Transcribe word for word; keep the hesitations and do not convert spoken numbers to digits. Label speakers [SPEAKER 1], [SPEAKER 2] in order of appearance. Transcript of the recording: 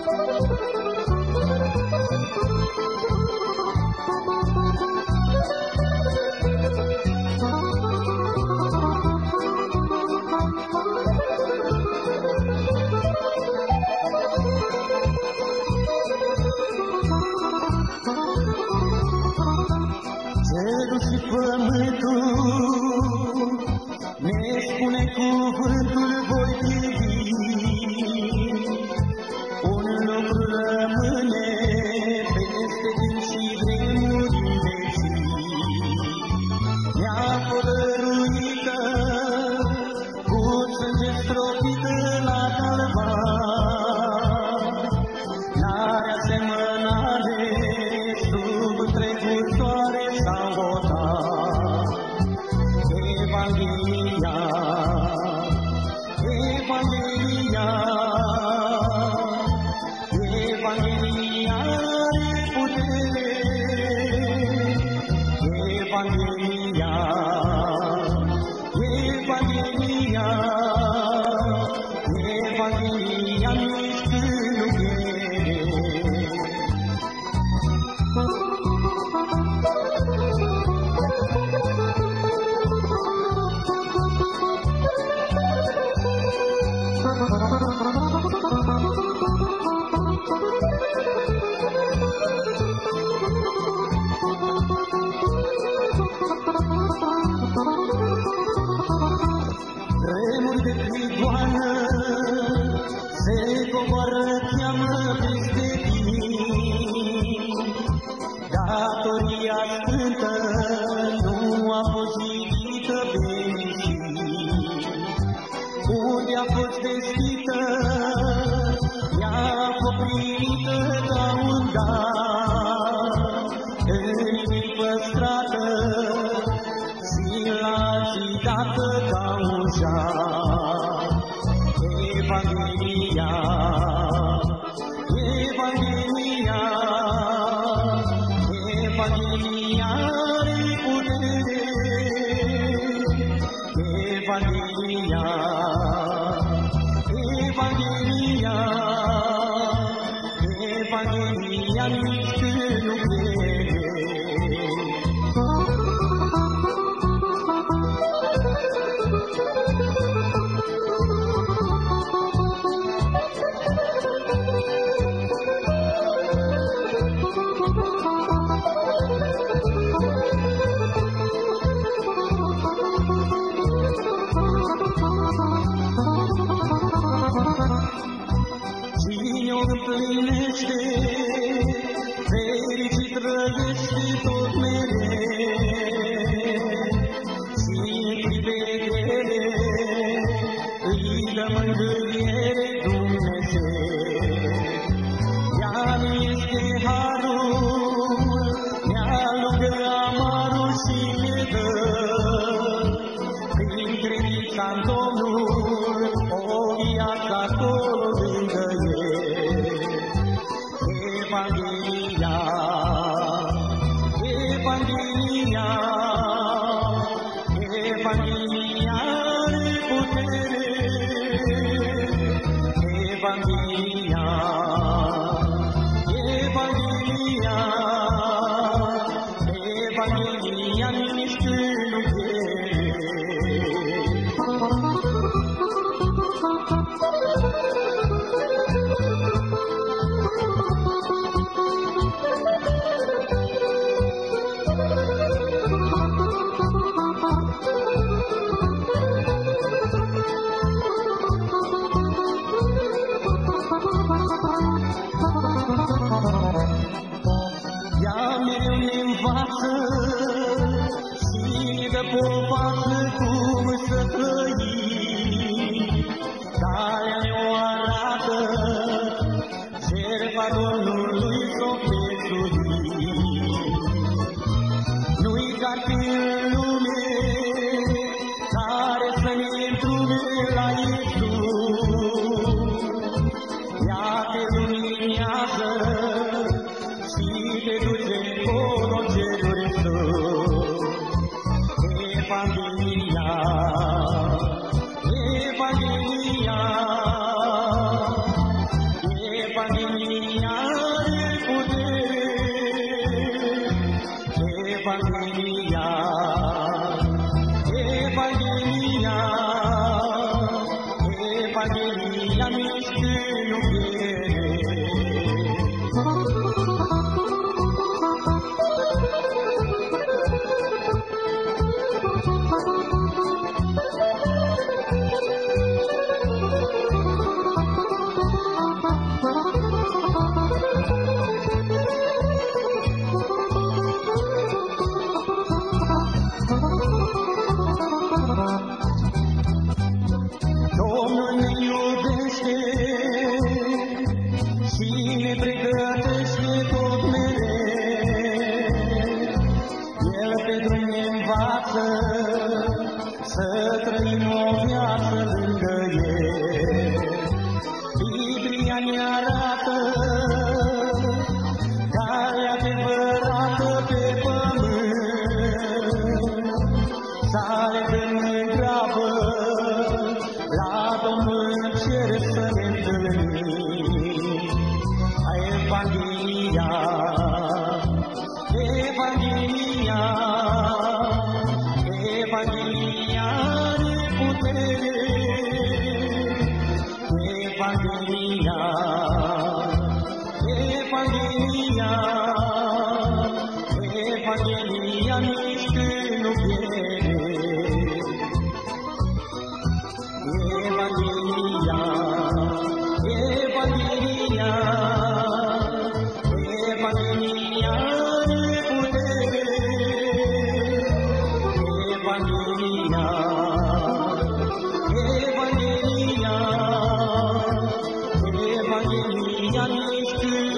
[SPEAKER 1] Cerul și pământul ne spune cuvântul voi privi. Un lucru rămâne peste timp și vremuri vecii. Neapă dăruită, cu sânge stropită la calvar, n-are asemănare sub întregul soare sau votat. Evanghelia, Evanghelia, Evanghelia are putere. Evanghelia, Evanghelia, Evanghelia nu-i stâlughere. Tremuri de prigoană se coboară, cheamă peste tine. Datoria sfântă nu a fost zidită pe nisip. Unde a fost vestită, ea a fost primită ca un dar. În păstrată și la și dată ca un jar. Evanghelia, Evanghelia, Evanghelia are putere. Evanghelia, Evanghelia, Evanghelia nu-i stâlughere. Cine o împlinește, fericit trăiește tot mereu. Cine clipe grele, îi dă mângâiere Dumnezeu. Ea nu este harul, ne-alungă amarul și ne dă. Prin credința în Domnul, o viață acolo lângă El. Evanghelia, Evanghelia, Evanghelia are putere. Evanghelia, Evanghelia, Evanghelia nu-i stâlughere. nici nu pierde. Domnul ne iubește și ne pregătește tot mereu. El pe drum ne învață să trăim o viață lângă El. Biblia ne arată calea adevărată pe pământ, să alegem în grabă la Domnul cer să ne întâlnim. Evanghelia, Evanghelia, Evanghelia are putere. Evanghelia, Evanghelia, Evanghelia nici nu pierde. Evanghelia, Evanghelia, Evanghelia are putere. Evanghelia, Evanghelia, Evanghelia nici